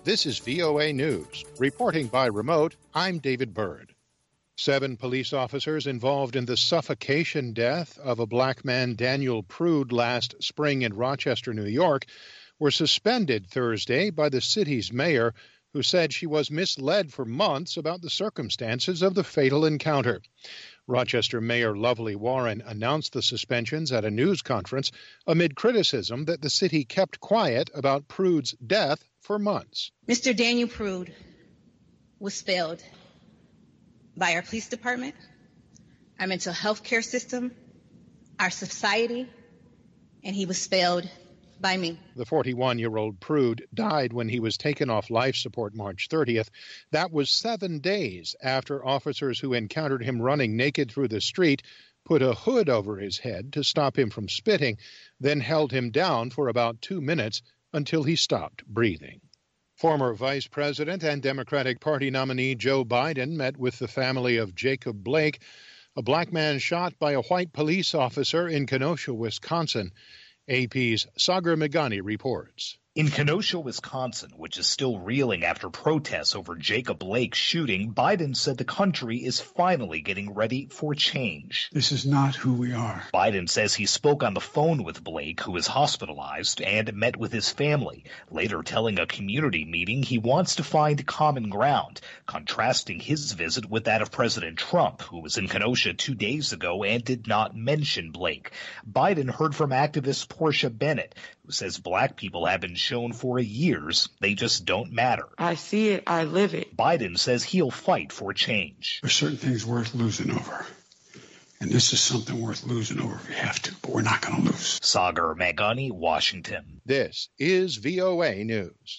This is VOA News. Reporting by remote, I'm David Byrd. 7 police officers involved in the suffocation death of a black man, Daniel Prude, last spring in Rochester, New York, were suspended Thursday by the city's mayor, who said she was misled for months about the circumstances of the fatal encounter. Rochester Mayor Lovely Warren announced the suspensions at a news conference amid criticism that the city kept quiet about Prude's death for months. Mr. Daniel Prude was failed by our police department, our mental health care system, our society, and he was failed by me. The 41-year-old Prude died when he was taken off life support March 30th. That was 7 days after officers who encountered him running naked through the street put a hood over his head to stop him from spitting, then held him down for about 2 minutes until he stopped breathing. Former Vice President and Democratic Party nominee Joe Biden met with the family of Jacob Blake, a black man shot by a white police officer in Kenosha, Wisconsin. AP's Sagar Meghani reports. In Kenosha, Wisconsin, which is still reeling after protests over Jacob Blake's shooting, Biden said the country is finally getting ready for change. This is not who we are. Biden says he spoke on the phone with Blake, who is hospitalized, and met with his family, later telling a community meeting he wants to find common ground, contrasting his visit with that of President Trump, who was in Kenosha 2 days ago and did not mention Blake. Biden heard from activist Portia Bennett, who says black people have been shown for years they just don't matter. I see it, I live it. Biden says he'll fight for change. There's certain things worth losing over. And this is something worth losing over if we have to, but we're not going to lose. Sagar Meghani, Washington. This is VOA News.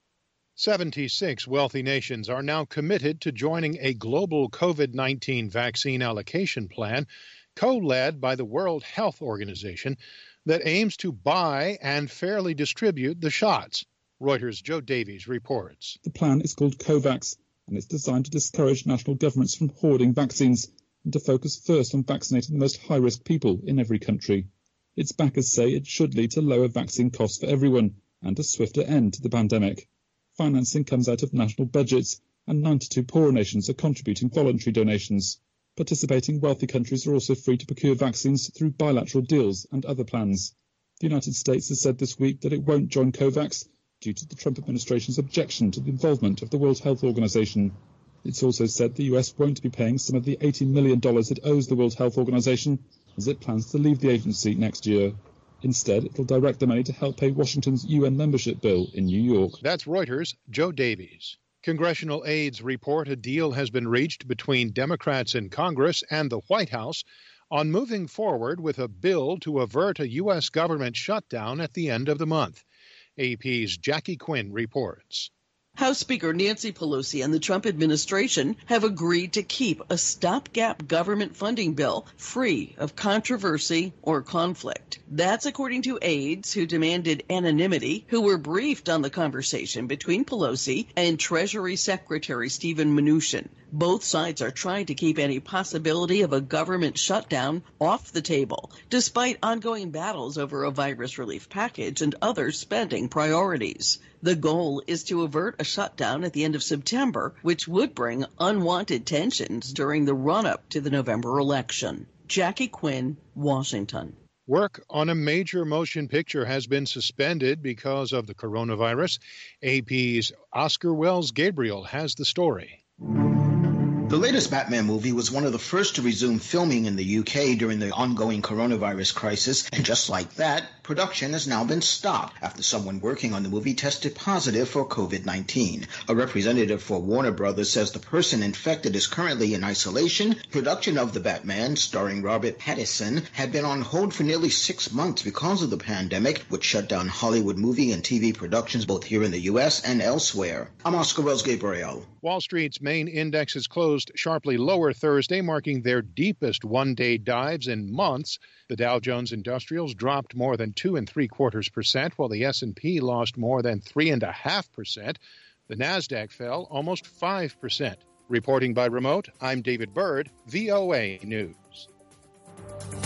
76 wealthy nations are now committed to joining a global COVID-19 vaccine allocation plan co-led by the World Health Organization that aims to buy and fairly distribute the shots. Reuters' Joe Davies reports. The plan is called COVAX, and it's designed to discourage national governments from hoarding vaccines and to focus first on vaccinating the most high-risk people in every country. Its backers say it should lead to lower vaccine costs for everyone and a swifter end to the pandemic. Financing comes out of national budgets, and 92 poorer nations are contributing voluntary donations. Participating wealthy countries are also free to procure vaccines through bilateral deals and other plans. The United States has said this week that it won't join COVAX due to the Trump administration's objection to the involvement of the World Health Organization. It's also said the US won't be paying some of the $80 million it owes the World Health Organization as it plans to leave the agency next year. Instead, it will direct the money to help pay Washington's UN membership bill in New York. That's Reuters' Joe Davies. Congressional aides report a deal has been reached between Democrats in Congress and the White House on moving forward with a bill to avert a U.S. government shutdown at the end of the month. AP's Jackie Quinn reports. House Speaker Nancy Pelosi and the Trump administration have agreed to keep a stopgap government funding bill free of controversy or conflict. That's according to aides who demanded anonymity, who were briefed on the conversation between Pelosi and Treasury Secretary Steven Mnuchin. Both sides are trying to keep any possibility of a government shutdown off the table, despite ongoing battles over a virus relief package and other spending priorities. The goal is to avert a shutdown at the end of September, which would bring unwanted tensions during the run-up to the November election. Jackie Quinn, Washington. Work on a major motion picture has been suspended because of the coronavirus. AP's Oscar Wells Gabriel has the story. The latest Batman movie was one of the first to resume filming in the UK during the ongoing coronavirus crisis, and just like that, production has now been stopped after someone working on the movie tested positive for COVID-19. A representative for Warner Brothers says the person infected is currently in isolation. Production of The Batman, starring Robert Pattinson, had been on hold for nearly 6 months because of the pandemic, which shut down Hollywood movie and TV productions both here in the U.S. and elsewhere. I'm Oscar Wells Gabriel. Wall Street's main indexes closed sharply lower Thursday, marking their deepest one-day dives in months. The Dow Jones Industrials dropped more than 2.75%, while the S&P lost more than 3.5%. The Nasdaq fell almost 5%. Reporting by remote, I'm David Byrd, VOA News.